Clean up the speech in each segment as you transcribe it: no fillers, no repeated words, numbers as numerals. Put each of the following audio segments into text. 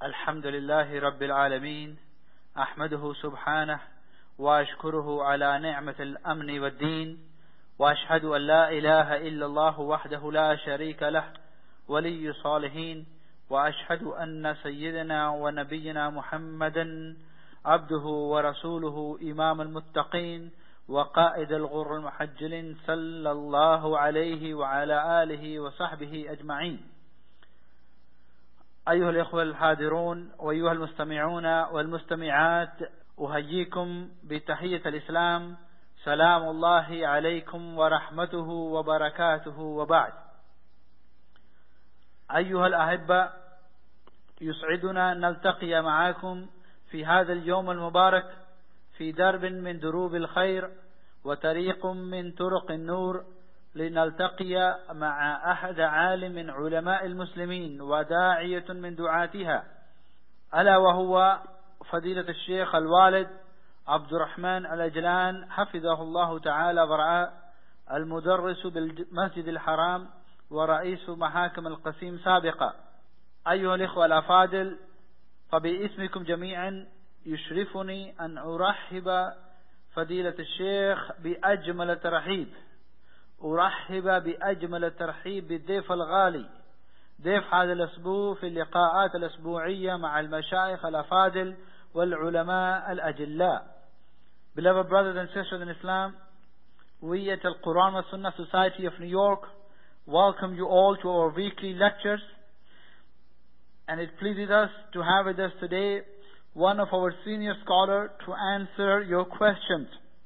الحمد لله رب العالمين، أحمده سبحانه وأشكره على نعمة الأمن والدين، وأشهد أن لا إله إلا الله وحده لا شريك له ولي الصالحين، وأشهد أن سيدنا ونبينا محمدا عبده ورسوله إمام المتقين وقائد الغر المحجلين صلى الله عليه وعلى آله وصحبه أجمعين. أيها الإخوة الحاضرون وأيها المستمعون والمستمعات، أحييكم بتحية الإسلام، سلام الله عليكم ورحمته وبركاته، وبعد. أيها الأحبة، يسعدنا أن نلتقي معكم في هذا اليوم المبارك في درب من دروب الخير وطريق من طرق النور، لنلتقي مع أحد عالم من علماء المسلمين وداعية من دعاتها، ألا وهو فضيلة الشيخ الوالد عبد الرحمن العجلان حفظه الله تعالى ورعاه، المدرس بالمسجد الحرام ورئيس محاكم القسيم سابقا. أيها الإخوة الأفاضل، فباسمكم جميعا يشرفني أن أرحب فضيلة الشيخ بأجمل ترحيب، أرحب بأجمل ترحيب بالضيف الغالي، ضيف هذا الأسبوع في اللقاءات الأسبوعية مع المشايخ الأفاضل والعلماء الأجلاء. Beloved brothers and sisters in Islam, we at Al-Quran wa Sunnah Society of New York welcome you all to our weekly lectures, and it pleases us to have with us today one of our senior scholars to answer your questions.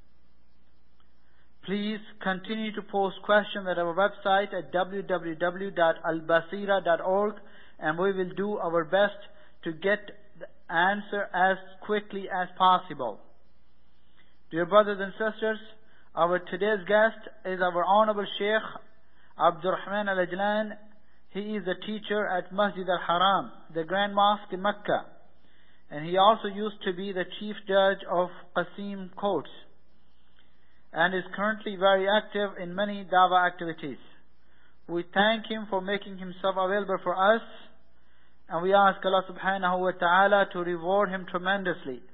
Please continue to post questions at our website at www.albasira.org, and we will do our best to get the answer as quickly as possible. Dear brothers and sisters, our today's guest is our Honorable Sheikh Abdul Rahman Al-Ajlan. He is a teacher at Masjid Al-Haram, the Grand Mosque in Mecca, and he also used to be the Chief Judge of Qasim Courts, and is currently very active in many dawah activities. We thank him for making himself available for us, and we ask Allah subhanahu wa ta'ala to reward him tremendously.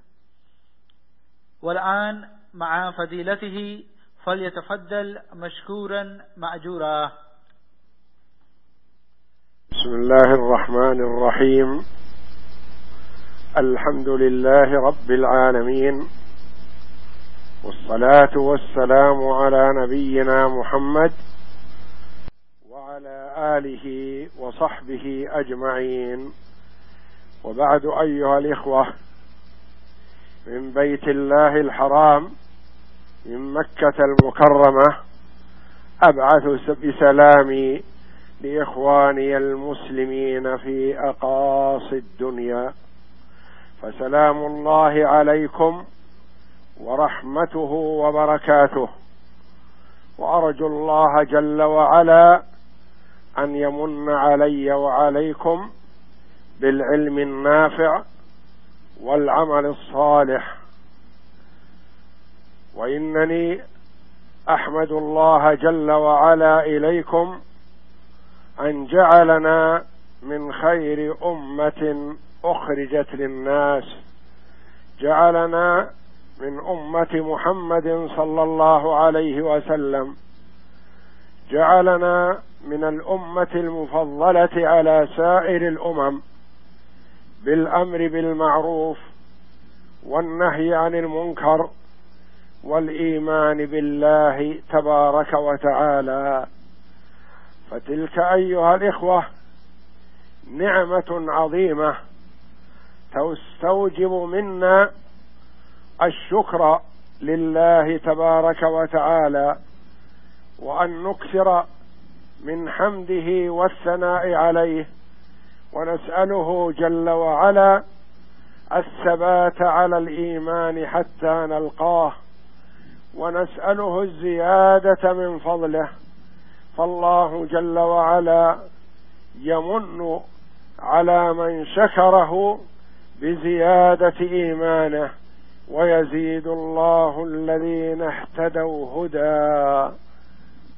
والآن مع فضيلته فليتفضل مشكورا مأجورا. بسم الله الرحمن الرحيم. الحمد لله رب العالمين، والصلاة والسلام على نبينا محمد وعلى آله وصحبه أجمعين، وبعد. أيها الإخوة، من بيت الله الحرام من مكة المكرمة أبعث بسلامي لإخواني المسلمين في أقاصي الدنيا، فسلام الله عليكم ورحمته وبركاته، وأرجو الله جل وعلا أن يمن علي وعليكم بالعلم النافع والعمل الصالح. وإنني أحمد الله جل وعلا إليكم أن جعلنا من خير أمة أخرجت للناس، جعلنا من أمة محمد صلى الله عليه وسلم، جعلنا من الأمة المفضلة على سائر الأمم بالأمر بالمعروف والنهي عن المنكر والإيمان بالله تبارك وتعالى. فتلك أيها الإخوة نعمة عظيمة تستوجب منا الشكر لله تبارك وتعالى، وأن نكثر من حمده والثناء عليه، ونسأله جل وعلا الثبات على الإيمان حتى نلقاه، ونسأله الزيادة من فضله. فالله جل وعلا يمن على من شكره بزيادة إيمانه، ويزيد الله الذين اهتدوا هدى.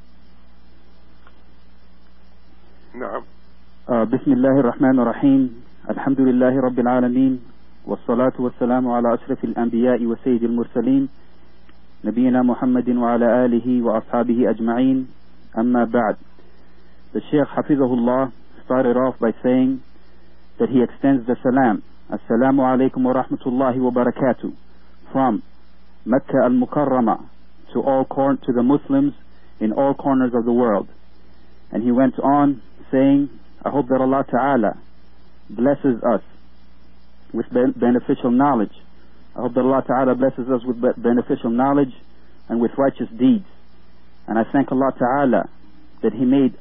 نعم. بسم الله الرحمن الرحيم. Alhamdulillahi Rabbil Alameen, wassalatu wassalamu ala ashrafil anbiya'i wa sayyidil mursaleen, Nabiyyina Muhammadin wa ala alihi wa ashabihi ajma'een, amma ba'd. The Shaykh Hafizahullah started off by saying that he extends the salam, Assalamu alaikum wa rahmatullahi wa barakatuh, from Makkah al-Mukarramah to the Muslims in all corners of the world. And he went on saying, I hope that Allah Ta'ala blesses us with beneficial knowledge. I hope that Allah Ta'ala blesses us with beneficial knowledge and with righteous deeds. And I thank Allah Ta'ala that He made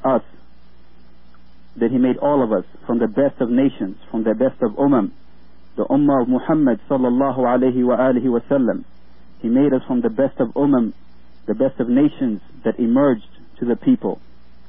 all of us from the best of nations, from the best of the Ummah of Muhammad sallallahu alayhi wa alihi wa sallam. He made us from the best of the best of nations that emerged to the people.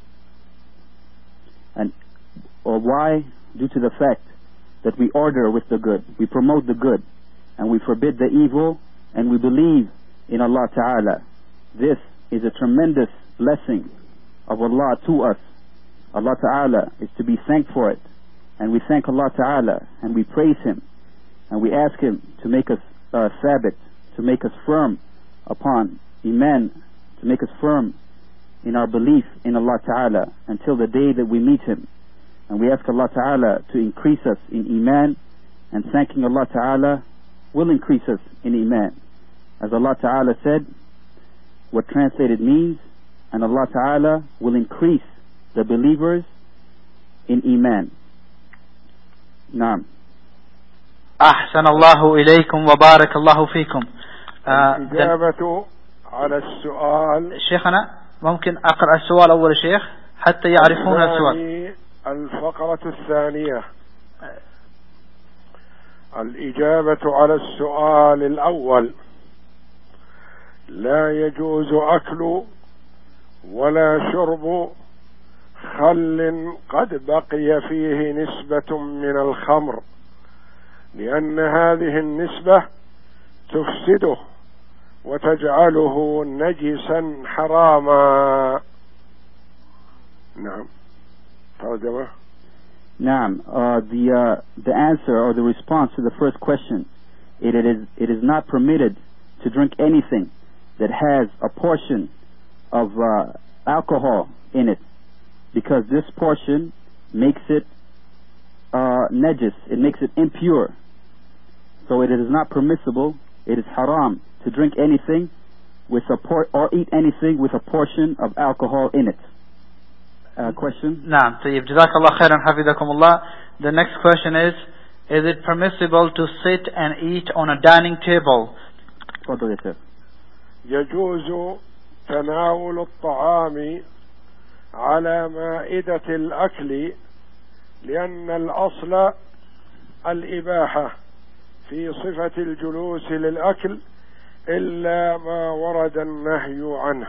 And why? Due to the fact that we order with the good, we promote the good, and we forbid the evil, and we believe in Allah Ta'ala. This is a tremendous blessing of Allah to us. Allah Ta'ala is to be thanked for it, and we thank Allah Ta'ala, and we praise Him, and we ask Him to make us sabit, to make us firm upon Iman, to make us firm in our belief in Allah Ta'ala until the day that we meet Him. And we ask Allah Ta'ala to increase us in Iman, and thanking Allah Ta'ala will increase us in Iman. As Allah Ta'ala said, what translated means, and Allah Ta'ala will increase the believers in Iman. Naam. أحسن الله إليكم وبارك الله فيكم. الإجابة على السؤال. شيخنا ممكن أقرأ السؤال أول شيخ حتى يعرفون السؤال. الفقرة الثانية. الإجابة على السؤال الأول: لا يجوز أكل ولا شرب خل قد بقي فيه نسبة من الخمر، لأن هذه النسبة تفسده وتجعله نجسا حراما. نعم. ترجمة. نعم. The answer or the response to the first question, it is not permitted to drink anything that has a portion of alcohol in it, because this portion makes it najis, it makes it impure. So it is not permissible, it is haram to drink anything with or eat anything with a portion of alcohol in it. Question? نعم. طيب جزاك الله خيرا حفظكم الله. The next question is it permissible to sit and eat on a dining table? تفضل يا شيخ. يجوز تناول الطعام على مائدة الأكل، لأن الأصل الإباحة في صفة الجلوس للأكل إلا ما ورد النهي عنه.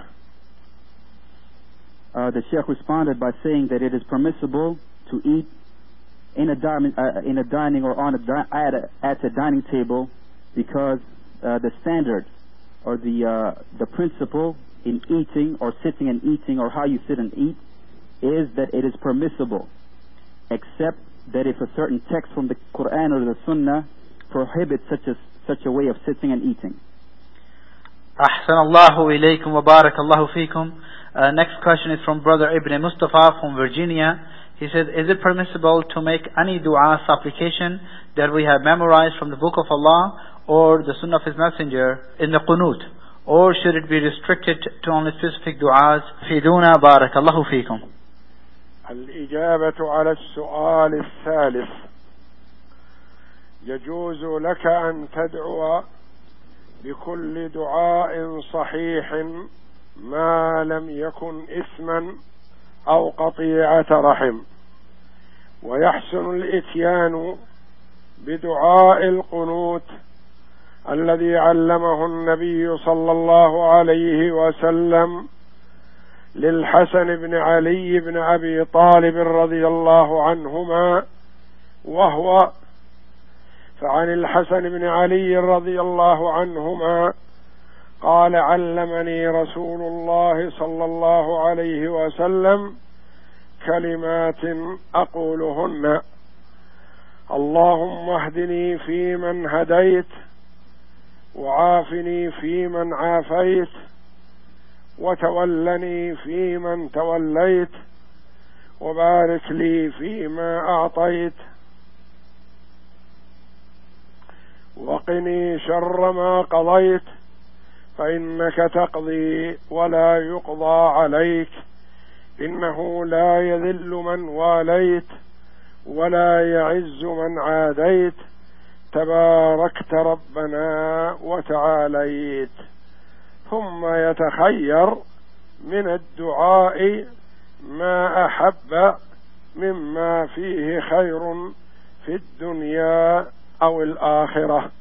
The Sheikh responded by saying that it is permissible to eat in a dining or at a dining table, because the standard or the principle in eating or sitting and eating, or how you sit and eat, is that it is permissible, except that if a certain text from the Quran or the Sunnah prohibits such a way of sitting and eating. أحسن الله إليكم وبارك الله فيكم. Next question is from brother Ibn Mustafa from Virginia. He says, is it permissible to make any dua supplication that we have memorized from the book of Allah or the Sunnah of His Messenger in the Qunut, or should it be restricted to only specific du'as? فيدونا بارك الله فيكم. الإجابة على السؤال الثالث: يجوز لك أن تدعو بكل دعاء صحيح ما لم يكن إثما أو قطيعة رحم، ويحسن الإتيان بدعاء القنوت الذي علمه النبي صلى الله عليه وسلم للحسن بن علي بن أبي طالب رضي الله عنهما، وهو: فعن الحسن بن علي رضي الله عنهما قال: علمني رسول الله صلى الله عليه وسلم كلمات أقولهن: اللهم اهدني فيمن هديت وعافني فيمن عافيت وتولني فيمن توليت وبارك لي فيما أعطيت وقني شر ما قضيت فإنك تقضي ولا يقضى عليك إنه لا يذل من واليت ولا يعز من عاديت تباركت ربنا وتعاليت. ثم يتخير من الدعاء ما أحب مما فيه خير في الدنيا أو الآخرة.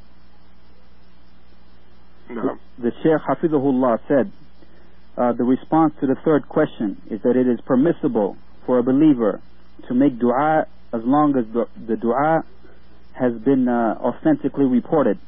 نعم. The Shaykh Hafidhahullah said, the response to the third question is that it is permissible for a believer to make dua as long as the dua has been authentically reported.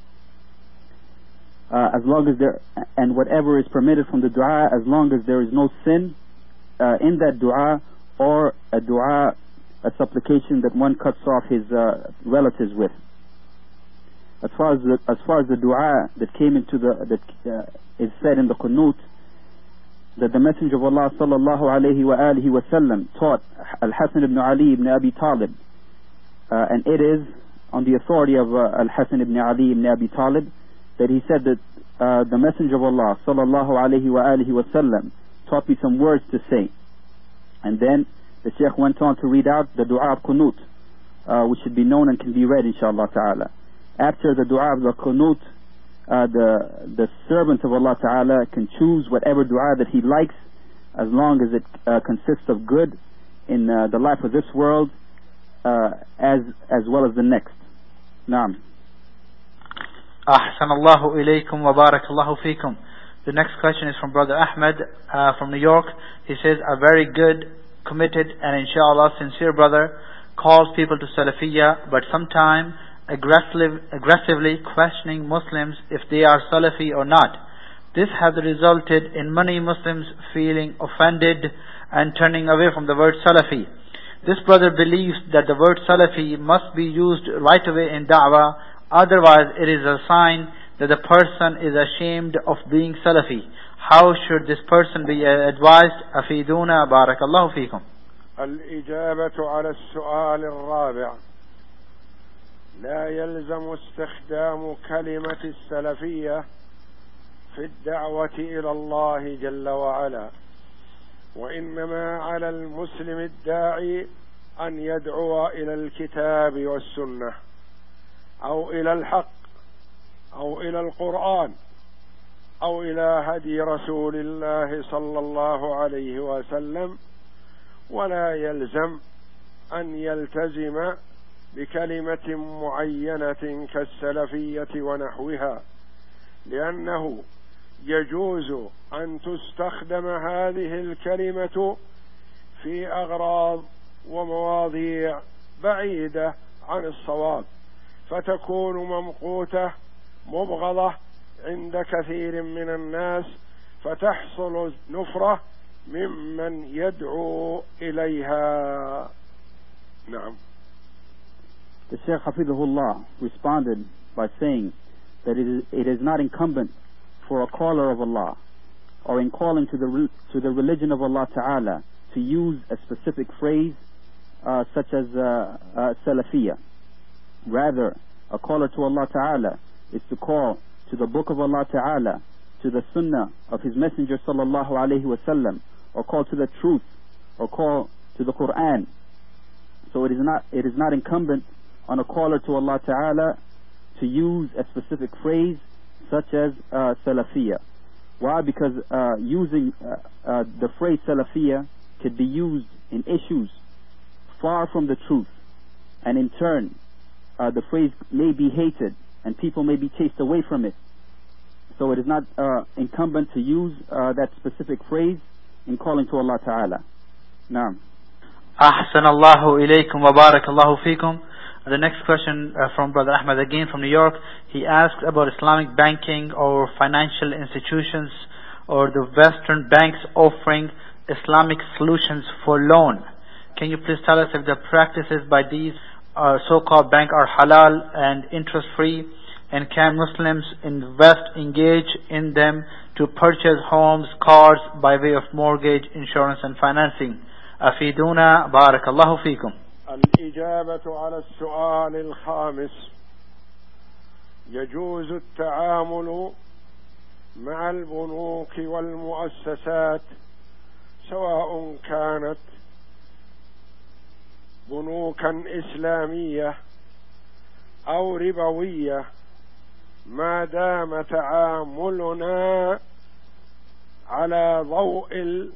As long as and whatever is permitted from the dua, as long as there is no sin in that dua, or a supplication that one cuts off his relatives with. As far as the dua that came into is said in the qunut, that the Messenger of Allah sallallahu alayhi wa alihi wa sallam taught Al-Hasan ibn Ali ibn Abi Talib, and it is on the authority of Al-Hasan ibn Ali ibn Abi Talib that he said that the Messenger of Allah sallallahu alayhi wa alihi wa sallam taught me some words to say, and then the Shaykh went on to read out the dua of qunut, which should be known and can be read inshallah ta'ala. After the dua of the qunut, the servant of Allah ta'ala can choose whatever dua that he likes, as long as it consists of good in the life of this world as well as the next. Naam. Ahsanallahu ilaykum wa barakallahu feekum. The next question is from Brother Ahmed from New York. He says, a very good, committed and inshallah sincere brother calls people to Salafiyya, but sometimes aggressively questioning Muslims if they are Salafi or not. This has resulted in many Muslims feeling offended and turning away from the word Salafi. This brother believes that the word Salafi must be used right away in da'wah, otherwise it is a sign that the person is ashamed of being Salafi. How should this person be advised? Afiduna barakallahu feekum. الإجابة على السؤال الرابع: لا يلزم استخدام كلمة السلفية في الدعوة إلى الله جل وعلا، وإنما على المسلم الداعي أن يدعو إلى الكتاب والسنة أو إلى الحق أو إلى القرآن أو إلى هدي رسول الله صلى الله عليه وسلم، ولا يلزم أن يلتزم بكلمة معينة كالسلفية ونحوها، لأنه يجوز أن تستخدم هذه الكلمة في أغراض ومواضيع بعيدة عن الصواب، فتكون ممقوتة مبغضة عند كثير من الناس، فتحصل نفرة ممن يدعو إليها. نعم. The Shaykh Hafidhahullah responded by saying that it is not incumbent for a caller of Allah or in calling to the religion of Allah Ta'ala to use a specific phrase such as Salafiyya. Rather, a caller to Allah Ta'ala is to call to the book of Allah Ta'ala, to the sunnah of His Messenger Sallallahu Alaihi Wasallam, or call to the truth, or call to the Quran. So it is not incumbent on a caller to Allah Ta'ala to use a specific phrase such as Salafiyya. Why? Because using the phrase Salafiyya could be used in issues far from the truth, and in turn the phrase may be hated and people may be chased away from it. So it is not incumbent to use that specific phrase in calling to Allah Ta'ala. Naam. Ahsanallahu ilaykum wa barakallahu feekum. The next question from Brother Ahmed again from New York. He asks about Islamic banking or financial institutions or the Western banks offering Islamic solutions for loan. Can you please tell us if the practices by these so-called bank are halal and interest-free, and can Muslims engage in them to purchase homes, cars by way of mortgage, insurance and financing? أفيدونا بارك الله فيكم. الإجابة على السؤال الخامس: يجوز التعامل مع البنوك والمؤسسات سواء كانت بنوكا إسلامية أو ربوية ما دام تعاملنا على ضوء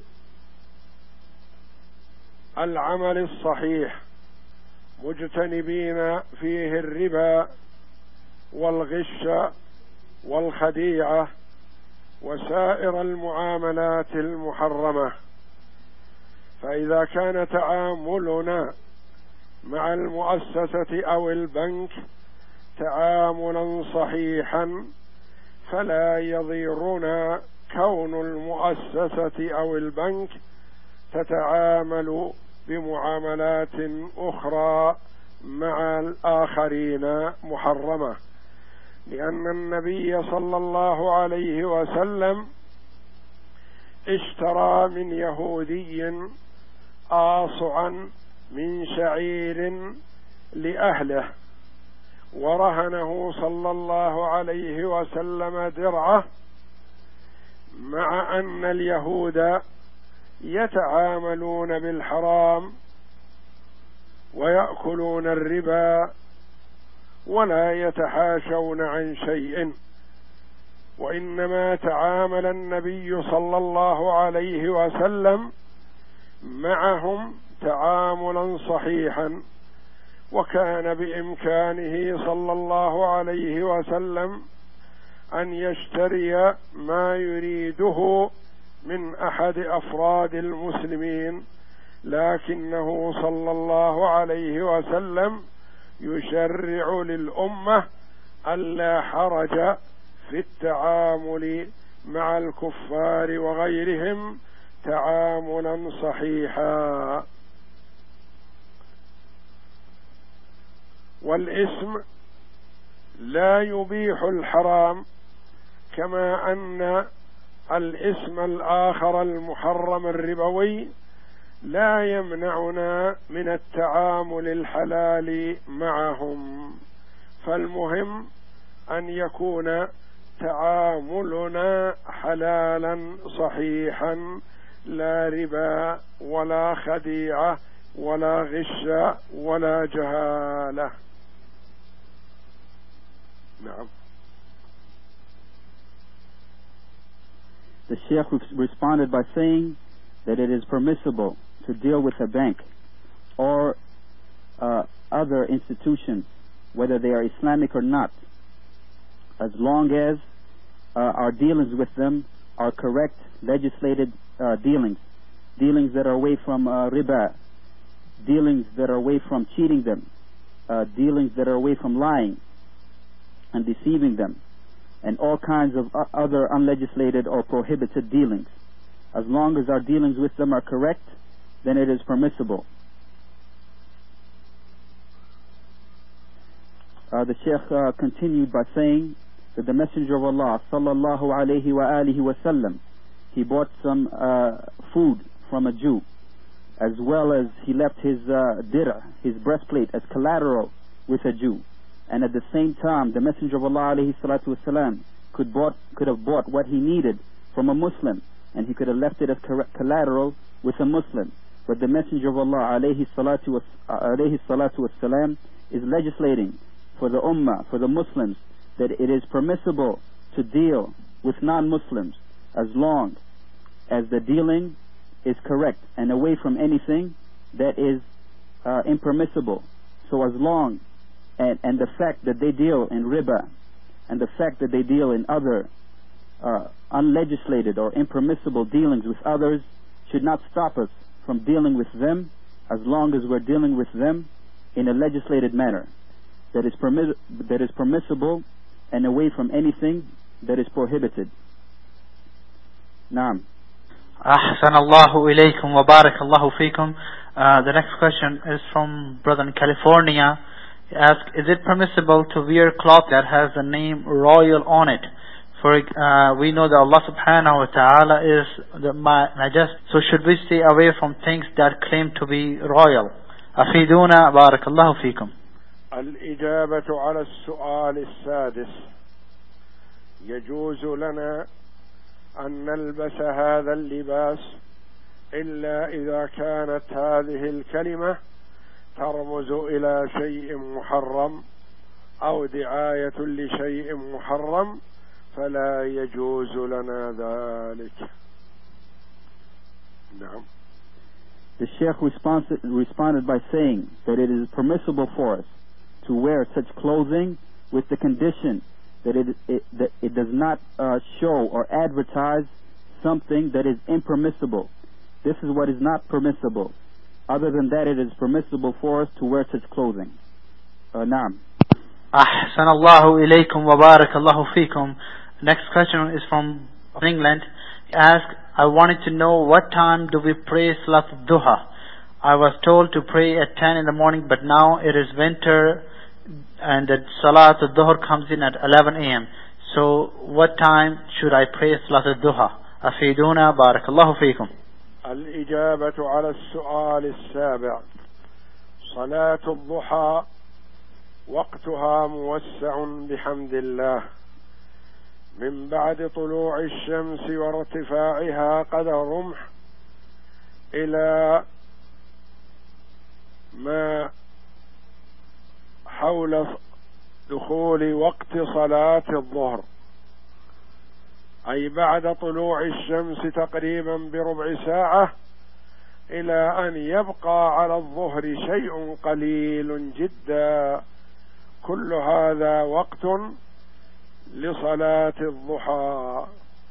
العمل الصحيح، مجتنبين فيه الربا والغش والخديعة وسائر المعاملات المحرمة. فإذا كان تعاملنا مع المؤسسة أو البنك تعاملا صحيحا فلا يضيرنا كون المؤسسة أو البنك تتعامل بمعاملات أخرى مع الآخرين محرمة، لأن النبي صلى الله عليه وسلم اشترى من يهودي آصعا من شعير لأهله، ورهنه صلى الله عليه وسلم درعه، مع أن اليهود يتعاملون بالحرام ويأكلون الربا ولا يتحاشون عن شيء، وإنما تعامل النبي صلى الله عليه وسلم معهم تعاملا صحيحا، وكان بإمكانه صلى الله عليه وسلم أن يشتري ما يريده من أحد أفراد المسلمين، لكنه صلى الله عليه وسلم يشرع للأمة ألا حرج في التعامل مع الكفار وغيرهم تعاملا صحيحا. والاسم لا يبيح الحرام، كما أن الاسم الآخر المحرم الربوي لا يمنعنا من التعامل الحلال معهم. فالمهم أن يكون تعاملنا حلالا صحيحا، لا ربا ولا خديعة ولا غش ولا جهالة. نعم. The Sheikh responded by saying that it is permissible to deal with a bank or other institutions, whether they are Islamic or not, as long as our dealings with them are correct, legislated dealings that are away from riba, dealings that are away from cheating them, dealings that are away from lying and deceiving them, and all kinds of other unlegislated or prohibited dealings. As long as our dealings with them are correct, then it is permissible. The Shaykh continued by saying that the Messenger of Allah sallallahu alayhi wa alihi wasallam, he bought some food from a Jew, as well as he left his dir'a, his breastplate, as collateral with a Jew. And at the same time, the Messenger of Allah alayhi salatu wasalam could have bought what he needed from a Muslim, and he could have left it as collateral with a Muslim. But the Messenger of Allah alayhi salatu wasalam is legislating for the Ummah, for the Muslims, that it is permissible to deal with non-Muslims as long as the dealing is correct and away from anything that is impermissible. So as long and the fact that they deal in riba and the fact that they deal in other unlegislated or impermissible dealings with others should not stop us from dealing with them, as long as we're dealing with them in a legislated manner that is permissible and away from anything that is prohibited. Naam. أحسن الله إليكم وبارك الله فيكم. The next question is from brother in California. He asks, is it permissible to wear cloth that has the name royal on it? For we know that Allah subhanahu wa ta'ala is the najast, so should we stay away from things that claim to be royal? أفيدونا بارك الله فيكم. الإجابة على السؤال السادس: يجوز لنا أن نلبس هذا اللباس إلا إذا كانت هذه الكلمة ترمز إلى شيء محرم أو دعاية لشيء محرم فلا يجوز لنا ذلك. نعم. The Sheikh responded by saying that it is permissible for us to wear such clothing with the condition that it does not show or advertise something that is impermissible. This is what is not permissible. Other than that, it is permissible for us to wear such clothing. Naam. أحسن الله إليكم وبارك الله فيكم. Next question is from England. He asked, I wanted to know what time do we pray Salat al-Duha? I was told to pray at 10 in the morning, but now it is winter and the Salat al-Duhr comes in at 11 a.m. So what time should I pray Salat al-Duha? أفيدونا بارك الله فيكم. الإجابة على السؤال السابع: صلاة الضحى وقتها موسع بحمد الله من بعد طلوع الشمس وارتفاعها قدر رمح إلى ما حول دخول وقت صلاة الظهر، أي بعد طلوع الشمس تقريبا بربع ساعة إلى أن يبقى على الظهر شيء قليل جدا. كل هذا وقت لصلاة الضحى.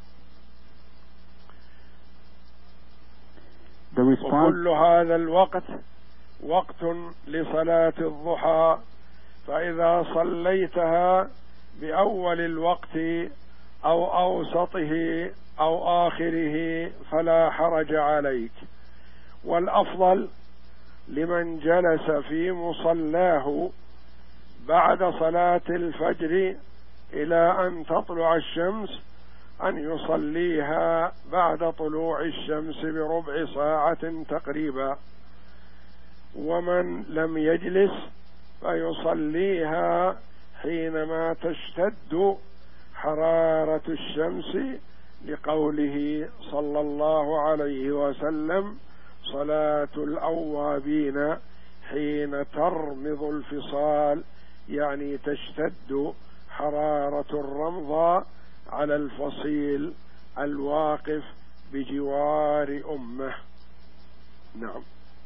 وكل هذا الوقت وقت لصلاة الضحى، فإذا صليتها بأول الوقت أو أوسطه أو آخره فلا حرج عليك. والأفضل لمن جلس في مصلاه بعد صلاة الفجر إلى أن تطلع الشمس أن يصليها بعد طلوع الشمس بربع ساعة تقريبا، ومن لم يجلس فيصليها حينما تشتد حرارة الشمس، لقوله صلى الله عليه وسلم: صلاة الأوابين حين ترمض الفصال، يعني تشتد حرارة الرمضة على الفصيل الواقف بجوار أمه. نعم.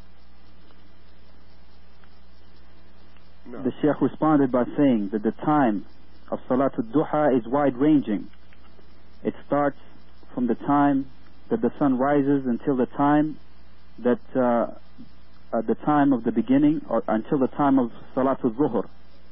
The Sheikh responded by saying that the time of Salatul Duha is wide-ranging. It starts from the time that the sun rises until the time that the time of the beginning, or until the time of Salatul Zuhr.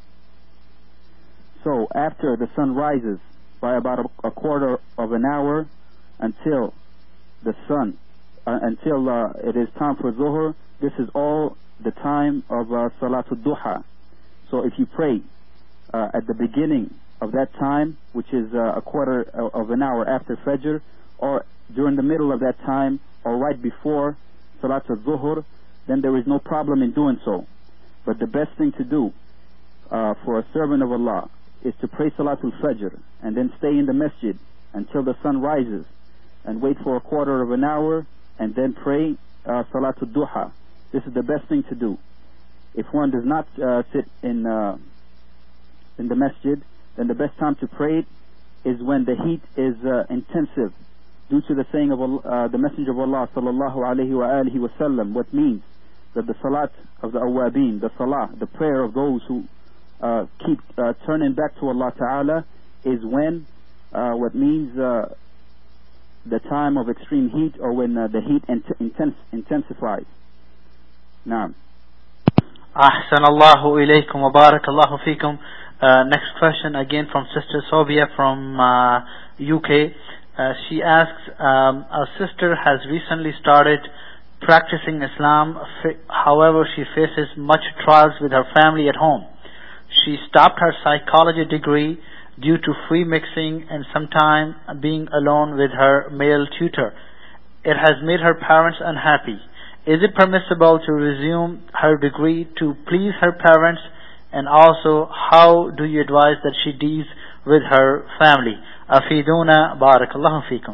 So after the sun rises by about a quarter of an hour until the sun until it is time for Zuhr, this is all the time of Salatul Duha. So if you pray at the beginning of that time, which is a quarter of an hour after Fajr, or during the middle of that time, or right before Salatul Zuhr, then there is no problem in doing so. But the best thing to do for a servant of Allah is to pray Salatul Fajr and then stay in the masjid until the sun rises and wait for a quarter of an hour and then pray Salatul Duha. This is the best thing to do. If one does not sit in the masjid, then the best time to pray is when the heat is intensive, due to the saying of the Messenger of Allah sallallahu alaihi wasallam, what means that the salat of the awabin, the salah, the prayer of those who keep turning back to Allah Ta'ala, is when what means the time of extreme heat, or when the heat intensifies. Naam. أحسن الله إليكم وبارك الله فيكم. Next question again from Sister Sobia from UK. She asks, our sister has recently started practicing Islam, however she faces much trials with her family at home. She stopped her psychology degree due to free mixing and sometime being alone with her male tutor. It has made her parents unhappy. Is it permissible to resume her degree to please her parents? And also, how do you advise that she deals with her family? Afiduna barakallahu fikum.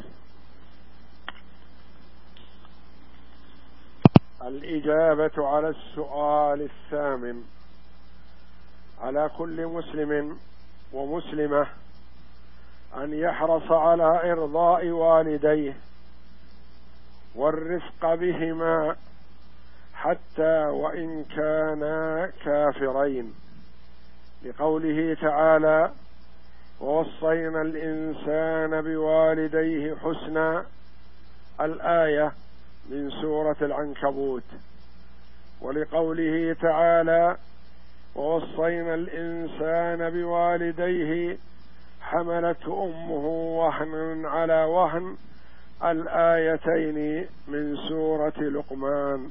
الإجابة على السؤال الثامن: على كل مسلم ومسلمة أن يحرص على إرضاء والديه والرفق بهما حتى وإن كانا كافرين، لقوله تعالى: ووصينا الإنسان بوالديه حسنا، الآية من سورة العنكبوت. ولقوله تعالى: ووصينا الإنسان بوالديه حملته أمه وهنا على وهن، الآيتين من سورة لقمان.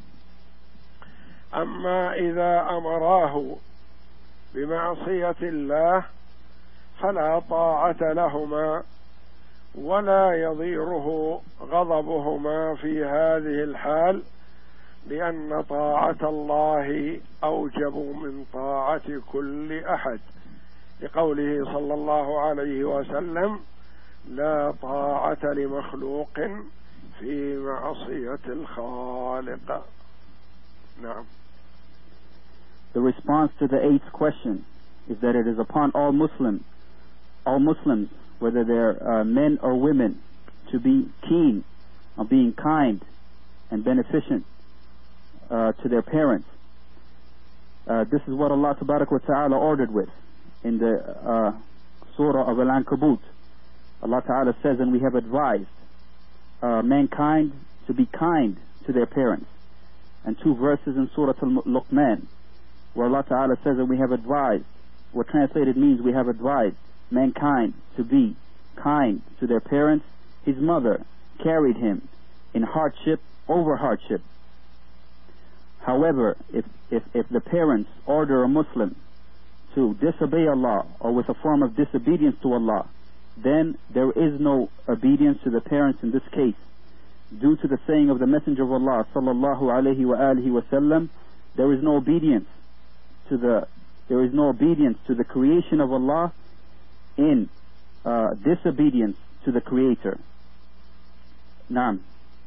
أما إذا أمراه بمعصية الله فلا طاعة لهما، ولا يضيره غضبهما في هذه الحال، لأن طاعة الله أوجب من طاعة كل أحد، لقوله صلى الله عليه وسلم: لا طاعة لمخلوق في معصية الخالق. نعم. The response to the 8th question is that it is upon all Muslims, whether they're men or women, to be keen on being kind and beneficent to their parents. This is what Allah Tabarak wa Ta'ala ordered with in the Surah of Al-Ankabut. Allah Ta'ala says, and we have advised mankind to be kind to their parents. And 2 verses in Surah Al-Luqman, where Allah Ta'ala says that we have advised, what translated means we have advised mankind to be kind to their parents. His mother carried him in hardship over hardship. However, if the parents order a Muslim to disobey Allah or with a form of disobedience to Allah, then there is no obedience to the parents in this case, due to the saying of the Messenger of Allah sallallahu alaihi wa alihi wasallam, there is no obedience to the creation of Allah in disobedience to the Creator. Naam.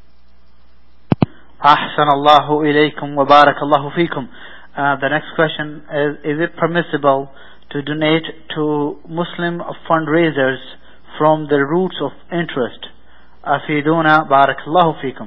Ahsan Allahu ilaykum wa barakallahu fikum. The next question is it permissible to donate to Muslim fundraisers from the roots of interest? Afiduna barakallahu fikum.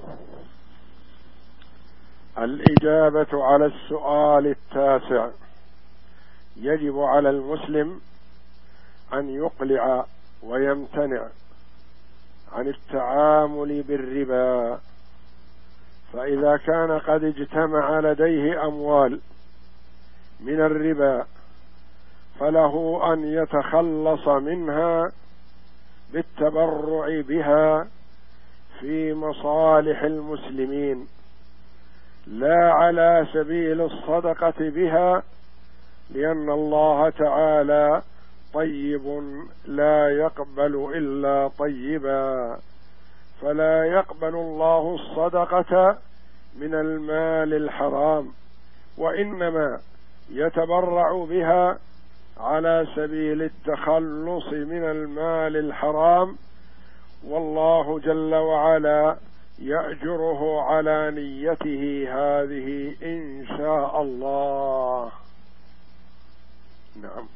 الإجابة على السؤال التاسع: يجب على المسلم أن يقلع ويمتنع عن التعامل بالربا، فإذا كان قد اجتمع لديه أموال من الربا فله أن يتخلص منها بالتبرع بها في مصالح المسلمين، لا على سبيل الصدقة بها، لأن الله تعالى طيب لا يقبل إلا طيبا، فلا يقبل الله الصدقة من المال الحرام، وإنما يتبرع بها على سبيل التخلص من المال الحرام، والله جل وعلا يأجره على نيته هذه إن شاء الله. نعم.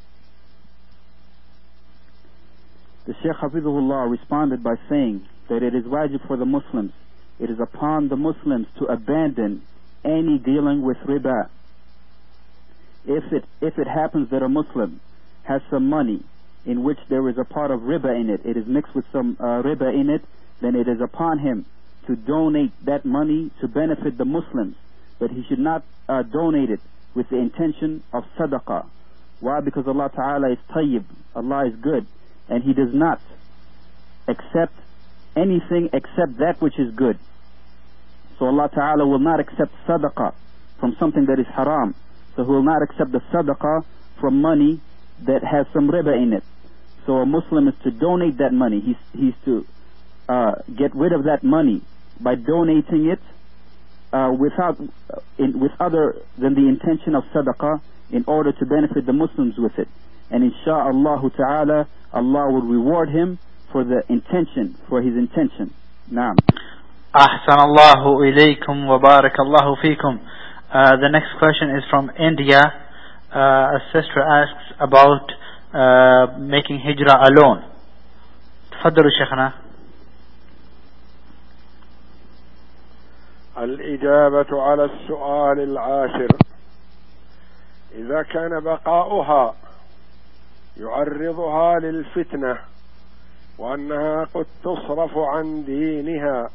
The Shaykh Hafidhullah responded by saying that it is wajib for the Muslims, it is upon the Muslims to abandon any dealing with riba. If it happens that a Muslim has some money in which there is a part of riba in it, it is mixed with some riba in it, then it is upon him to donate that money to benefit the Muslims, but he should not donate it with the intention of sadaqah. Why? Because Allah Ta'ala is tayyib, Allah is good, and He does not accept anything except that which is good. So Allah Ta'ala will not accept sadaqah from something that is haram. So he will not accept the sadaqah from money that has some riba in it. So a Muslim is to donate that money. He's to get rid of that money by donating it with other than the intention of sadaqah, in order to benefit the Muslims with it. And insha'Allah ta'ala, Allah will reward him for the intention, for his intention. Naam. Ahsanallahu ilaykum wa barakallahu fikum. The next question is from India. A sister asks about making hijrah alone. تفضلوا شيخنا. الإجابة على السؤال العاشر: إذا كان بقاؤها يعرضها للفتنة وأنها قد تصرف عن دينها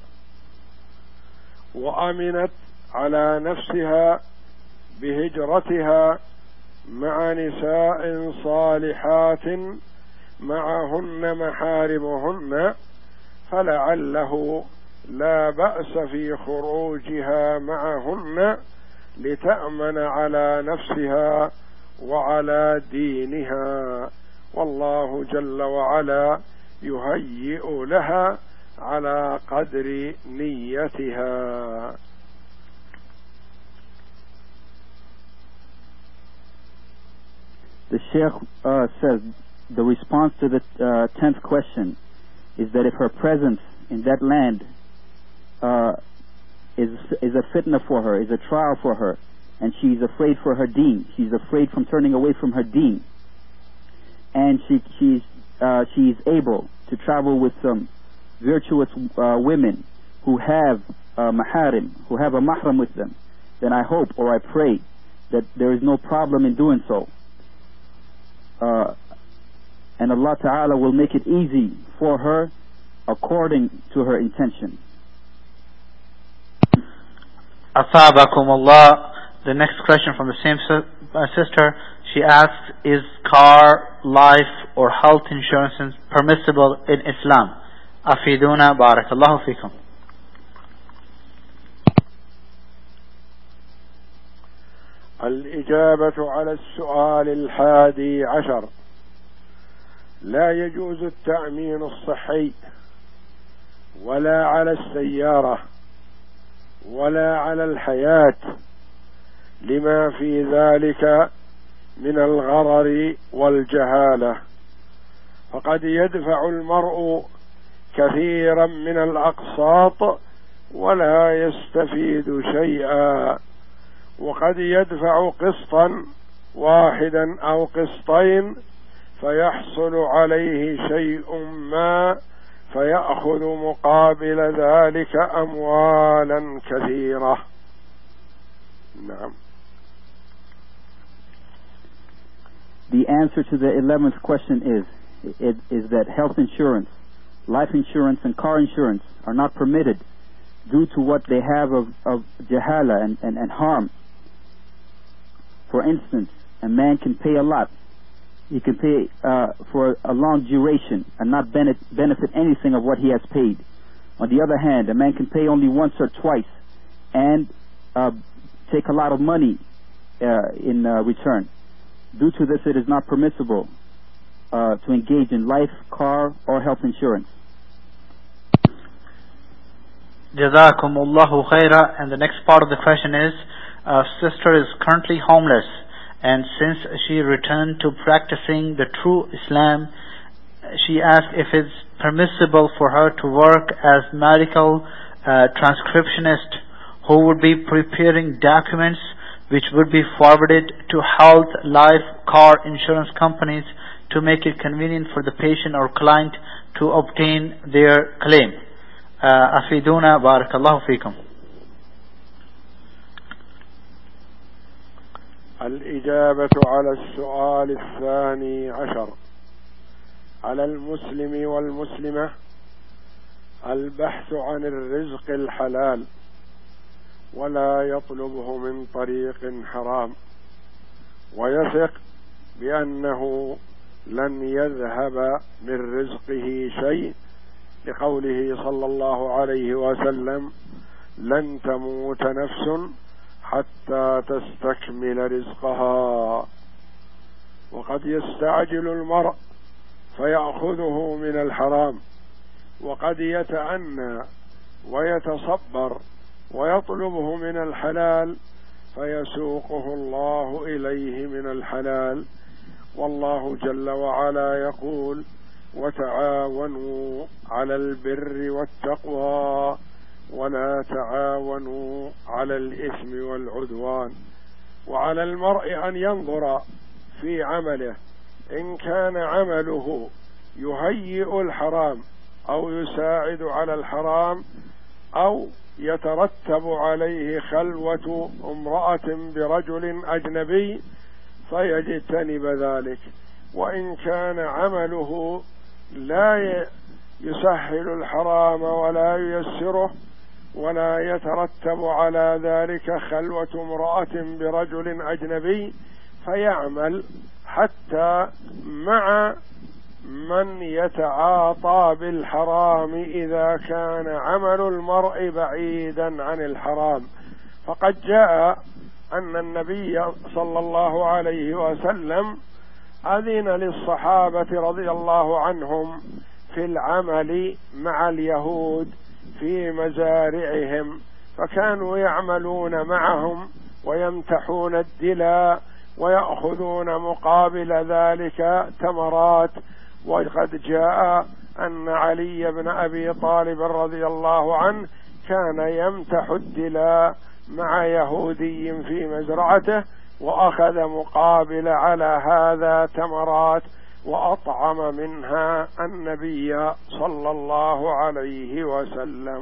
وأمنت على نفسها بهجرتها مع نساء صالحات معهن محارمهن، فلعله لا بأس في خروجها معهن لتأمن على نفسها وعلى دينها، والله جل وعلا يهيئ لها على قدر نيتها. The Sheikh says the response to the 10th question is that if her presence in that land is a fitna for her, is a trial for her, and she's afraid for her deen, she's afraid from turning away from her deen, and she's able to travel with some virtuous women who have maharim, who have a mahram with them, then I hope, or I pray, that there is no problem in doing so. And Allah Ta'ala will make it easy for her according to her intention. Asabakum Allah. The next question from the same sister, she asks, is car, life or health insurance permissible in Islam? Afiduna barakallahu fikum. الإجابة على السؤال 11: لا يجوز التأمين الصحي ولا على السيارة ولا على الحياة، لما في ذلك من الغرر والجهالة، فقد يدفع المرء كثيرا من الأقساط ولا يستفيد شيئا، وقد يدفع قسطا واحدا أو قسطين فيحصل عليه شيء ما فيأخذ مقابل ذلك أموالا كثيرة. نعم. The answer to the 11th question is that health insurance, life insurance and car insurance are not permitted due to what they have of jahala and harm. For instance, a man can pay a lot. He can pay for a long duration and not benefit anything of what he has paid. On the other hand, a man can pay only once or twice and take a lot of money in return. Due to this, it is not permissible to engage in life, car, or health insurance. Jazakumullahu khaira. And the next part of the question is, a sister is currently homeless, and since she returned to practicing the true Islam, she asked if it's permissible for her to work as medical transcriptionist who would be preparing documents which would be forwarded to health, life, car insurance companies to make it convenient for the patient or client to obtain their claim. Afiduna barakallahu fikum. الإجابة على السؤال 12: على المسلم والمسلمة البحث عن الرزق الحلال ولا يطلبه من طريق حرام، ويثق بأنه لن يذهب من رزقه شيء، لقوله صلى الله عليه وسلم: لن تموت نفس حتى تستكمل رزقها. وقد يستعجل المرء فيأخذه من الحرام، وقد يتأنى ويتصبر ويطلبه من الحلال فيسوقه الله إليه من الحلال. والله جل وعلا يقول: وتعاونوا على البر والتقوى ولا تعاونوا على الإثم والعدوان. وعلى المرء أن ينظر في عمله، إن كان عمله يهيئ الحرام أو يساعد على الحرام أو يترتب عليه خلوة امرأة برجل أجنبي فيجتنب ذلك. وإن كان عمله لا يسهل الحرام ولا ييسره ولا يترتب على ذلك خلوة امرأة برجل أجنبي فيعمل حتى مع من يتعاطى بالحرام إذا كان عمل المرء بعيدا عن الحرام. فقد جاء أن النبي صلى الله عليه وسلم أذن للصحابة رضي الله عنهم في العمل مع اليهود في مزارعهم، فكانوا يعملون معهم ويمتحون الدلاء ويأخذون مقابل ذلك تمرات. وقد جاء أن علي بن أبي طالب رضي الله عنه كان يمتح الدلاء مع يهودي في مزرعته وأخذ مقابل على هذا تمرات وأطعم منها النبي صلى الله عليه وسلم.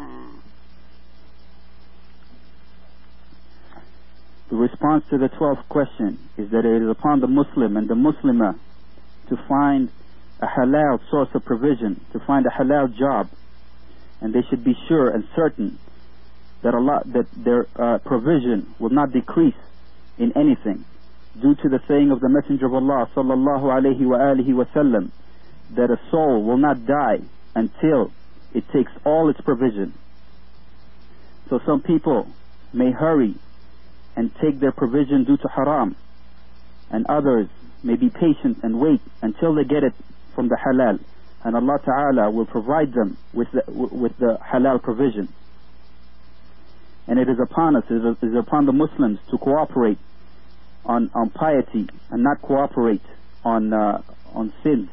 The response to the 12th question is that it is upon the Muslim and the Muslimah to find a halal source of provision, to find a halal job, and they should be sure and certain that their provision will not decrease in anything, due to the saying of the Messenger of Allah sallallahu alaihi wa alihi wasallam, that a soul will not die until it takes all its provision. So some people may hurry and take their provision due to haram, and others may be patient and wait until they get it from the halal, and Allah Ta'ala will provide them with the halal provision. And it is upon us, it is upon the Muslims to cooperate on piety and not cooperate on sin.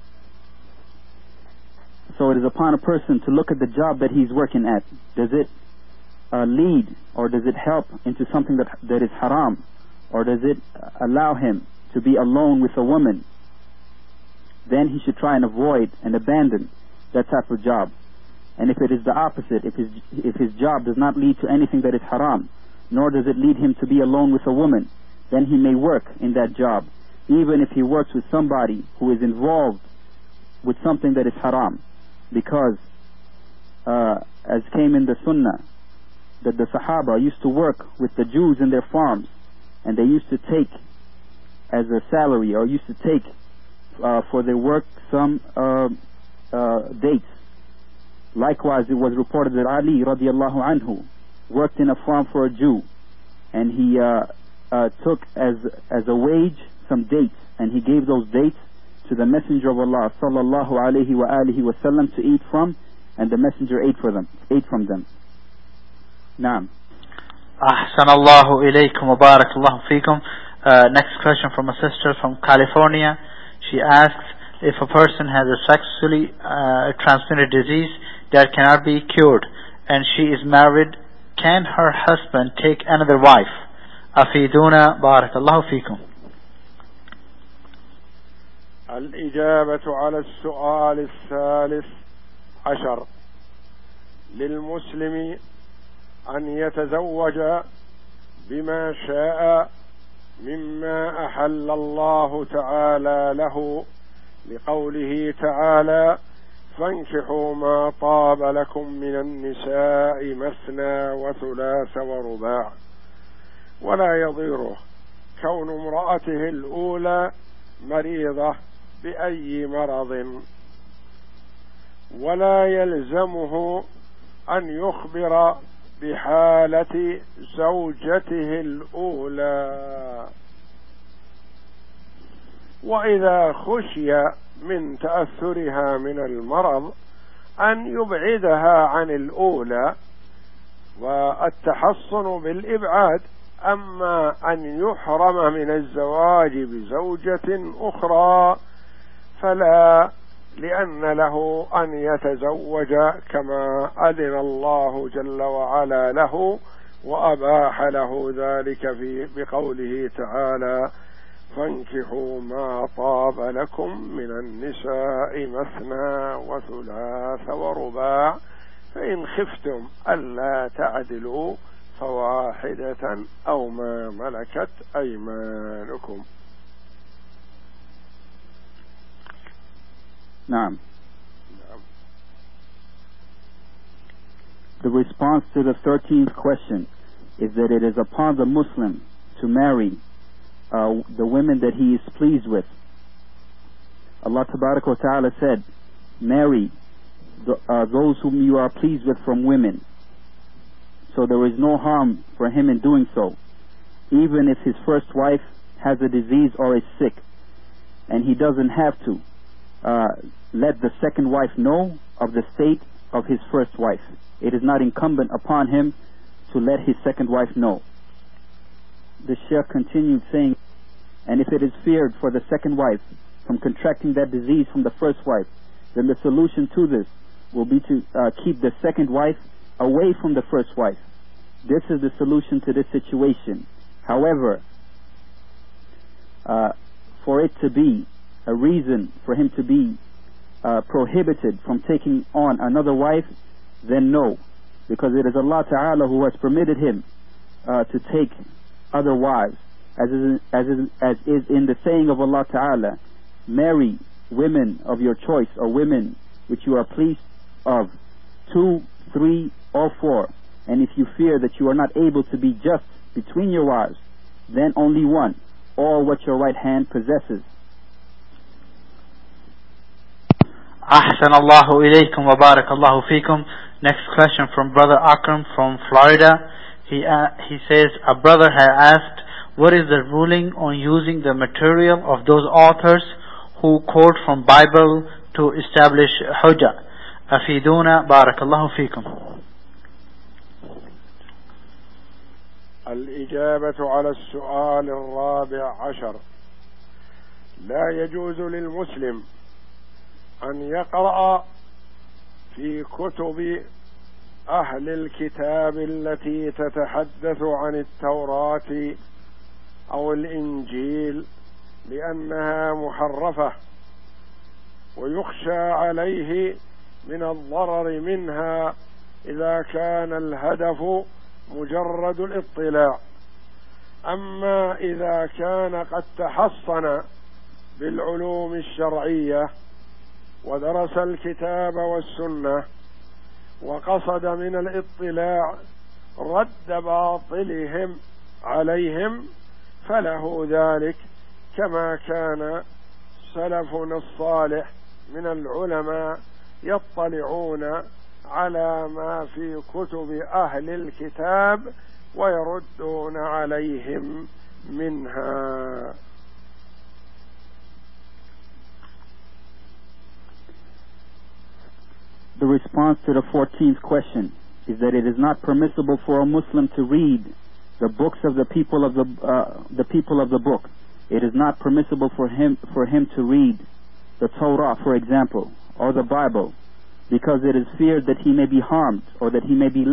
So it is upon a person to look at the job that he's working at. Does it lead or does it help into something that is haram, or does it allow him to be alone with a woman? Then he should try and avoid and abandon that type of job. And if it is the opposite, if his job does not lead to anything that is haram, nor does it lead him to be alone with a woman, then he may work in that job, even if he works with somebody who is involved with something that is haram. Because as came in the Sunnah, that the Sahaba used to work with the Jews in their farms, and they used to take as a salary, or used to take for their work some dates. Likewise, it was reported that Ali radiallahu anhu worked in a farm for a Jew, and he took as a wage some dates, and he gave those dates to the Messenger of Allah sallallahu alayhi wa alihi wasallam to eat from, and the Messenger ate from them. Naam. Ahsanallahu ilaykum wa barakallahu feekum. Next question from a sister from California. She asks, if a person has a sexually transmitted disease that cannot be cured, and she is married, can her husband take another wife? Afiduna barakallahu feekum. الإجابة على السؤال الثالث عشر: للمسلم أن يتزوج بما شاء مما أحل الله تعالى له، لقوله تعالى: فانكحوا ما طاب لكم من النساء مثنى وثلاث ورباع. ولا يضيره كون امرأته الأولى مريضة بأي مرض، ولا يلزمه أن يخبر بحالة زوجته الأولى. وإذا خشي من تأثرها من المرض أن يبعدها عن الأولى والتحصن بالإبعاد. أما أن يحرم من الزواج بزوجة أخرى فلا، لأن له أن يتزوج كما أذن الله جل وعلا له وأباح له ذلك بقوله تعالى: فانكحوا ما طاب لكم من النساء مثنى وثلاث ورباع فإن خفتم ألا تعدلوا فواحدة أو ما ملكت أيمانكم. Naam. The response to the 13th question is that it is upon the Muslim to marry the women that he is pleased with. Allah Tabaraka wa Ta'ala said, marry those whom you are pleased with from women. So there is no harm for him in doing so, even if his first wife has a disease or is sick, and he doesn't have to let the second wife know of the state of his first wife. It is not incumbent upon him to let his second wife know. The Shaykh continued saying, and if it is feared for the second wife from contracting that disease from the first wife, then the solution to this will be to keep the second wife away from the first wife. This is the solution to this situation. However, for it to be a reason for him to be prohibited from taking on another wife, then no, because it is Allah Ta'ala who has permitted him to take other wives, as is in the saying of Allah Ta'ala, marry women of your choice, or women which you are pleased of, 2, 3, or 4, and if you fear that you are not able to be just between your wives, then only one, or what your right hand possesses. أحسن الله إليكم وبارك الله فيكم. Next question from Brother Akram from Florida. He says, a brother had asked, what is the ruling on using the material of those authors who quote from Bible to establish hujjah? أفيدونا بارك الله فيكم. الإجابة على السؤال الرابع عشر: لا يجوز للمسلم أن يقرأ في كتب أهل الكتاب التي تتحدث عن التوراة أو الإنجيل، لأنها محرفة ويخشى عليه من الضرر منها إذا كان الهدف مجرد الاطلاع. أما إذا كان قد تحصن بالعلوم الشرعية ودرس الكتاب والسنة وقصد من الاطلاع رد باطلهم عليهم فله ذلك، كما كان سلفنا الصالح من العلماء يطلعون على ما في كتب أهل الكتاب ويردون عليهم منها. The response to the 14th question is that it is not permissible for a Muslim to read the books of the people of the book. It is not permissible for him to read the Torah, for example, or the Bible, because it is feared that he may be harmed, or that he may be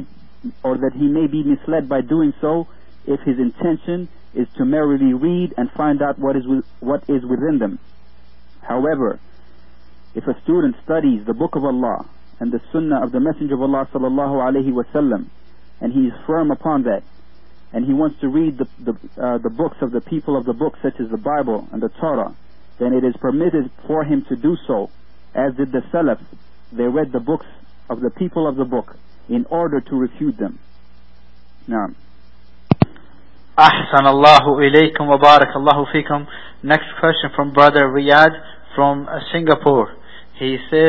misled by doing so, if his intention is to merely read and find out what is within them. However, if a student studies the Book of Allah and the Sunnah of the Messenger of Allah sallallahu alaihi wasallam, and he is firm upon that, and he wants to read the books of the people of the book, such as the Bible and the Torah, then it is permitted for him to do so, as did the Salaf. They read the books of the people of the book in order to refute them. Naam. أحسن الله إليكم وبارك الله فيكم. Next question from Brother Riyad from Singapore. He says,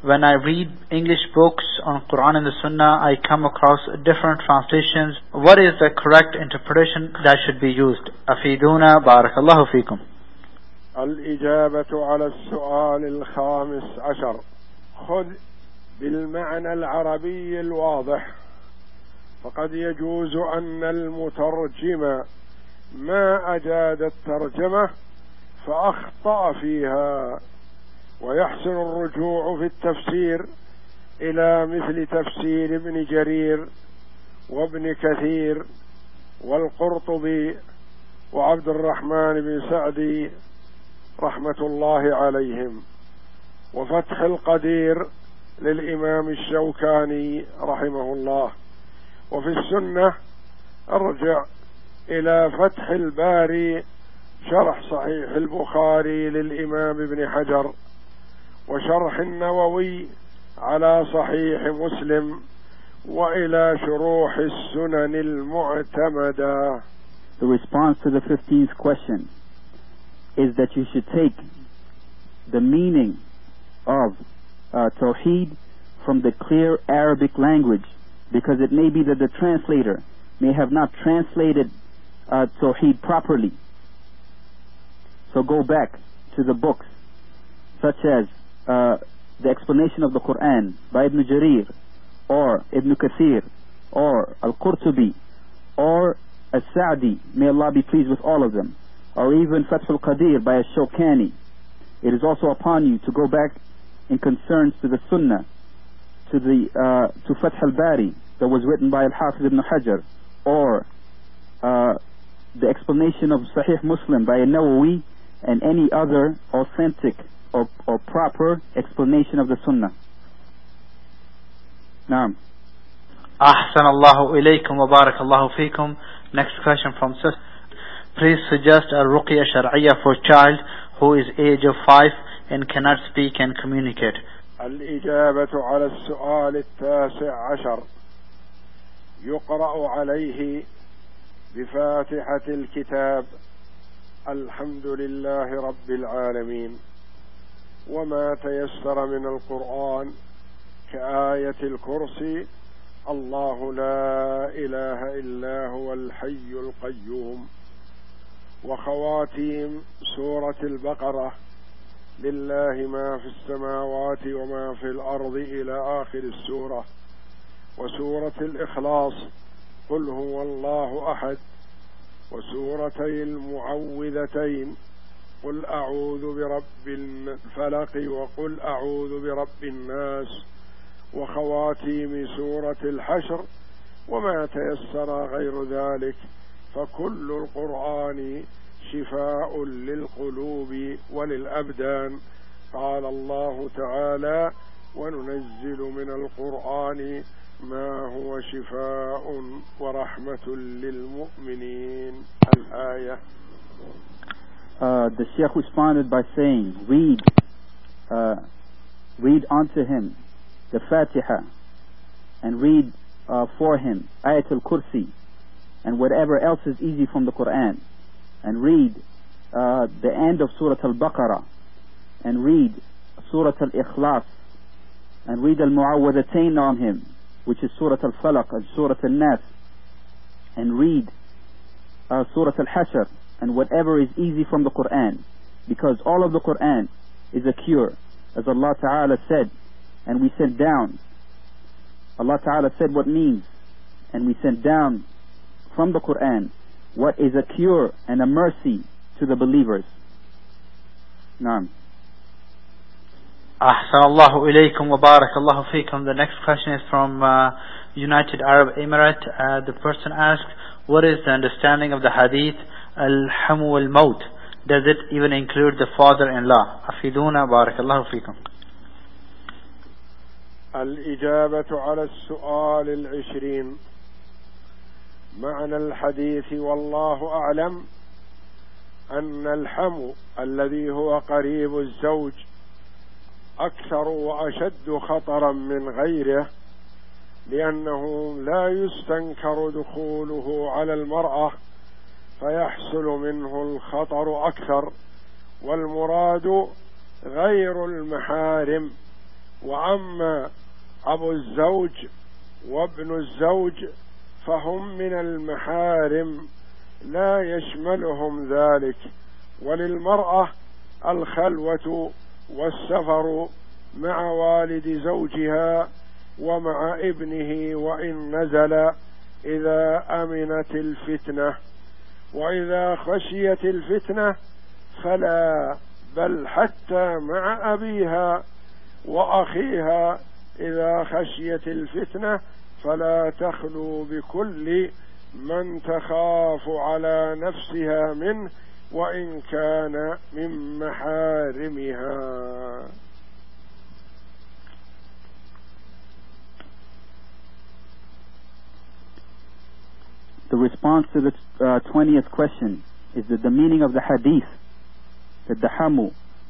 when I read English books on Quran and the Sunnah, I come across different translations. What is the correct interpretation that should be used? أفيدونا بارك الله فيكم. الإجابة على السؤال الخامس عشر: خذ بالمعنى العربي الواضح، فقد يجوز أن المترجم ما أجاد الترجمة فأخطأ فيها، ويحسن الرجوع في التفسير إلى مثل تفسير ابن جرير وابن كثير والقرطبي وعبد الرحمن بن سعدي رحمة الله عليهم، وفتح القدير للإمام الشوكاني رحمه الله. وفي السنة ارجع إلى فتح الباري شرح صحيح البخاري للإمام ابن حجر، وشرح النووي على صحيح مسلم، وإلى شروح السنن المعتمدة. The response to the 15th question is that you should take the meaning of Tawheed from the clear Arabic language, because it may be that the translator may have not translated Tawheed properly. So go back to the books such as the explanation of the Quran by Ibn Jarir or Ibn Kathir or Al-Qurtubi or As-Sa'di, may Allah be pleased with all of them, or even Fath al-Qadir by Ash-Shawkani. It is also upon you to go back in concerns to the Sunnah, to Fath al-Bari that was written by Al-Hafiz ibn Hajar, or the explanation of Sahih Muslim by An-Nawawi, and any other authentic or proper explanation of the Sunnah. Naam. أحسن الله إليكم وبارك الله فيكم. Next question from Sister. Please suggest a ruqya shar'iyya for child who is age of 5 and cannot speak and communicate. الإجابة على السؤال التاسع عشر: يقرأ عليه بفاتحة الكتاب الحمد لله رب العالمين، وما تيسر من القرآن كآية الكرسي الله لا إله إلا هو الحي القيوم، وخواتيم سورة البقرة لله ما في السماوات وما في الأرض إلى آخر السورة، وسورة الإخلاص قل هو الله أحد، وسورتي المعوذتين قل أعوذ برب الفلق وقل أعوذ برب الناس، وخواتيم سورة الحشر، وما تيسر غير ذلك، فكل القرآن شفاء للقلوب وللأبدان. قال الله تعالى: وننزل من القرآن ما هو شفاء ورحمة للمؤمنين. الآية. The Shaykh responded by saying, read unto him the Fatiha, and read for him Ayatul Kursi and whatever else is easy from the Quran, and read the end of Surah Al-Baqarah, and read Surah Al-Ikhlas, and read Al-Mu'awwadhatayn on him, which is Surah Al-Falaq and Surah Al-Nas, and read Surah Al-Hashr and whatever is easy from the Quran, because all of the Quran is a cure, as Allah Ta'ala said, and we sent down. Allah Ta'ala said what means, and we sent down from the Quran what is a cure and a mercy to the believers. Naam. أحسن الله إليكم وبارك الله فيكم. The next question is from United Arab Emirates. The person asked, what is the understanding of the hadith Al-Hamu wal-Maut? Does it even include the father-in-law? أفيدونا بارك الله فيكم. الإجابة على السؤال العشرين: معنى الحديث والله أعلم أن الحمو الذي هو قريب الزوج أكثر وأشد خطرا من غيره، لأنه لا يستنكر دخوله على المرأة فيحصل منه الخطر أكثر، والمراد غير المحارم، وأما أبو الزوج وابن الزوج فهم من المحارم لا يشملهم ذلك. وللمرأة الخلوة والسفر مع والد زوجها ومع ابنه وإن نزل إذا أمنت الفتنة، وإذا خشيت الفتنة فلا، بل حتى مع أبيها وأخيها إذا خشيت الفتنة فلا تخلو بكل من تخاف على نفسها منه وإن كان من محارمها. The response to the 20th question is that the meaning of the hadith, that the hamu,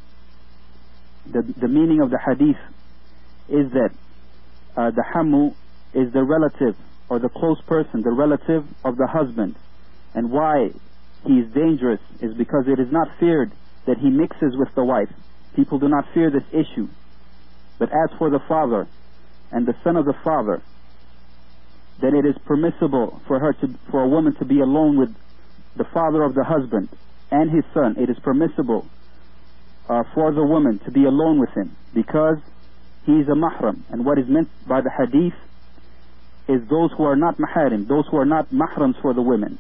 the meaning of the hadith is that the hamu is the relative or the close person, the relative of the husband. And why he is dangerous is because it is not feared that he mixes with the wife. People do not fear this issue. But as for the father and the son of the father, then it is permissible for a woman to be alone with the father of the husband and his son. It is permissible for the woman to be alone with him because he is a mahram. And what is meant by the hadith is those who are not maharim, those who are not mahrams for the women.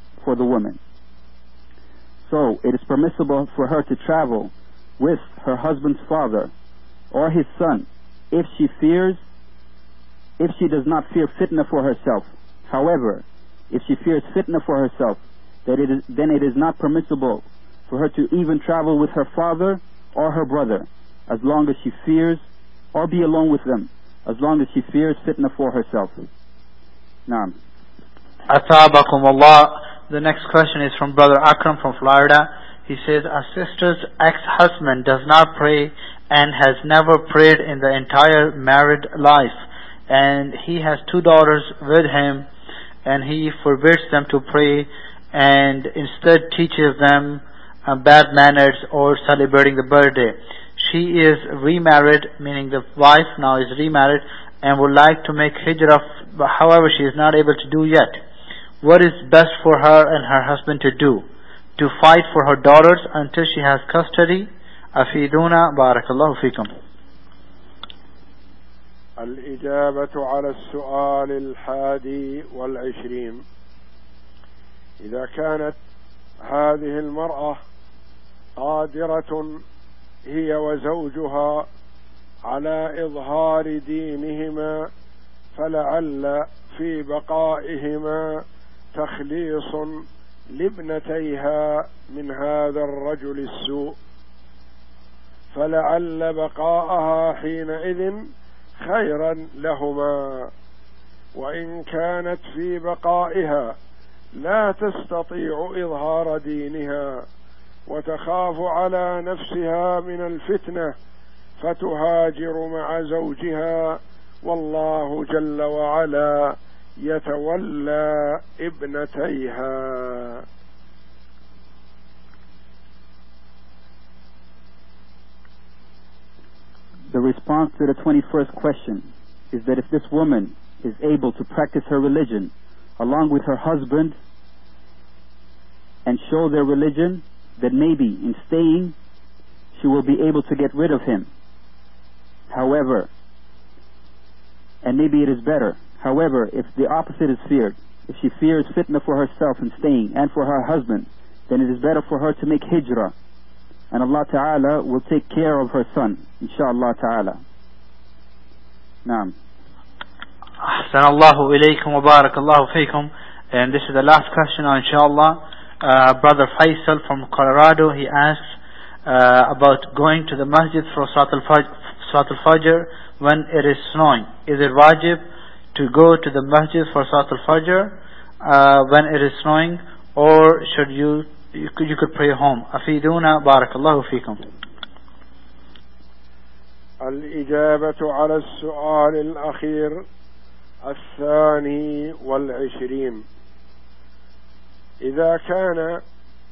So it is permissible for her to travel with her husband's father or his son if she does not fear fitna for herself. However, if she fears fitna for herself, then it is not permissible for her to even travel with her father or her brother, as long as she fears, or be alone with them, as long as she fears fitna for herself. Naam. Athabakum Allah. The next question is from Brother Akram from Florida. He says, a sister's ex-husband does not pray and has never prayed in the entire married life, and he has 2 daughters with him, and he forbids them to pray and instead teaches them bad manners or celebrating the birthday. She is remarried, meaning the wife now is remarried, and would like to make hijrah, but however she is not able to do yet. What is best for her and her husband to do? To fight for her daughters until she has custody? Afiduna barakallahu fikum. الإجابة على السؤال 21. إذا كانت هذه المرأة قادرة هي وزوجها على إظهار دينهما فلعل في بقائهما تخليص لابنتيها من هذا الرجل السوء، فلعل بقاءها حينئذ خيرا لهما. وإن كانت في بقائها لا تستطيع إظهار دينها وتخاف على نفسها من الفتنة فتهاجر مع زوجها، والله جل وعلا يتولى ابنتيها. The response to the 21st question is that if this woman is able to practice her religion along with her husband and show their religion, then maybe in staying she will be able to get rid of him. However, and maybe it is better. However, if the opposite is feared, if she fears fitna for herself in staying and for her husband, then it is better for her to make hijrah, and Allah Ta'ala will take care of her son, inshaAllah Ta'ala. Naam. Ahsanallahu ilaykum wa barakallahu fikum. And this is the last question, inshaAllah. Brother Faisal from Colorado, he asks about going to the masjid for Salat al-Fajr when it is snowing. Is it wajib to go to the masjid for Salat al-Fajr when it is snowing, or should you could pray home? Afiduna barakallahu fikum. الإجابة على السؤال الأخير 22. إذا كان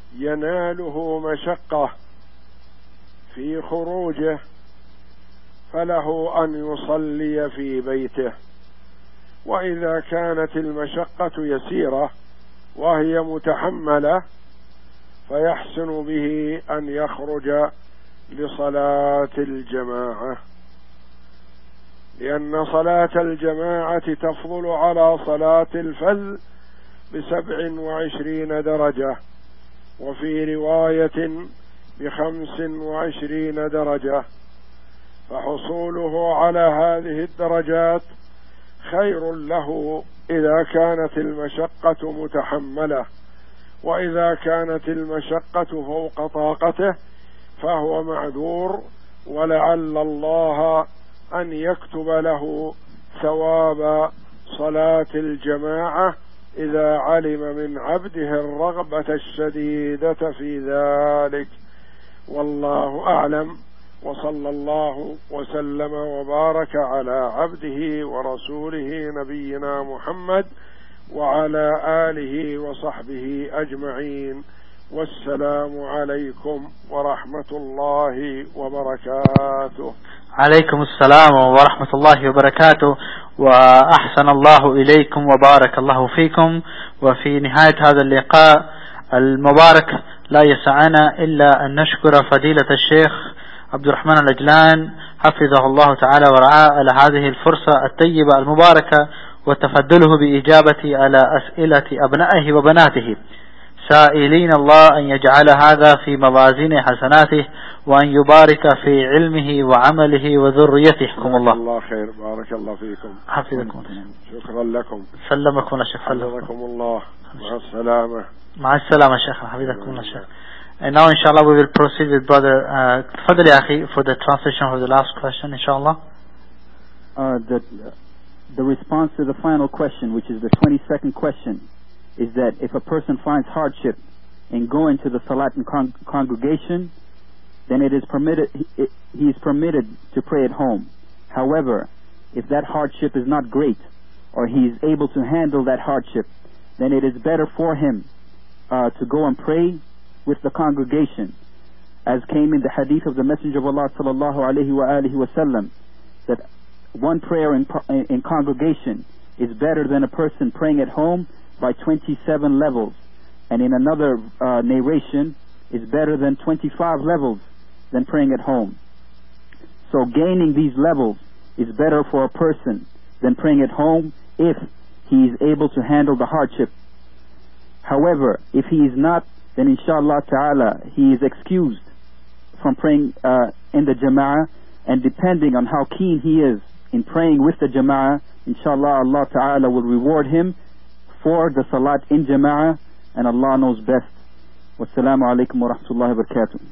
يناله مشقة في خروجه فله أن يصلي في بيته. وإذا كانت المشقة يسيرة وهي متحملة فيحسن به أن يخرج لصلاة الجماعة، لأن صلاة الجماعة تفضل على صلاة الفذ ب27 درجة، وفي رواية ب25 درجة، فحصوله على هذه الدرجات خير له إذا كانت المشقة متحملة. وإذا كانت المشقة فوق طاقته فهو معذور، ولعل الله أن يكتب له ثواب صلاة الجماعة إذا علم من عبده الرغبة الشديدة في ذلك. والله أعلم، وصلى الله وسلم وبارك على عبده ورسوله نبينا محمد وعلى آله وصحبه أجمعين. والسلام عليكم ورحمة الله وبركاته. عليكم السلام ورحمة الله وبركاته، وأحسن الله إليكم وبارك الله فيكم. وفي نهاية هذا اللقاء المبارك لا يسعنا إلا أن نشكر فضيلة الشيخ عبد الرحمن العجلان حفظه الله تعالى ورعاه على هذه الفرصة الطيبة المباركة، وتفضله بإجابة على أسئلة أبنائه وبناته، سائلين الله أن يجعل هذا في موازين حسناته، وأن يبارك في علمه وعمله وذريته. حكم الله خير، بارك الله فيكم، حفظكم، شكرا لكم، سلمكم الشيخ، حفظكم الله، مع السلامة. مع السلامة شيخ، حفظكم الله شيخ. And now inshallah we will proceed with brother Fadl Akhi for the translation of the last question inshallah. The response to the final question, which is the 22nd question, is that if a person finds hardship in going to the salat in congregation, then it is permitted, he is permitted to pray at home. However, if that hardship is not great, or he is able to handle that hardship, then it is better for him to go and pray with the congregation, as came in the hadith of the Messenger of Allah sallallahu alaihi wasallam, that one prayer in congregation is better than a person praying at home by 27 levels, and in another narration is better than 25 levels than praying at home. So gaining these levels is better for a person than praying at home if he is able to handle the hardship. However, if he is not, then inshallah ta'ala he is excused from praying in the jama'ah, and depending on how keen he is in praying with the jama'ah, inshallah Allah ta'ala will reward him for the salat in jama'ah, and Allah knows best. Wassalamu alaikum wa rahmatullahi wa barakatuh.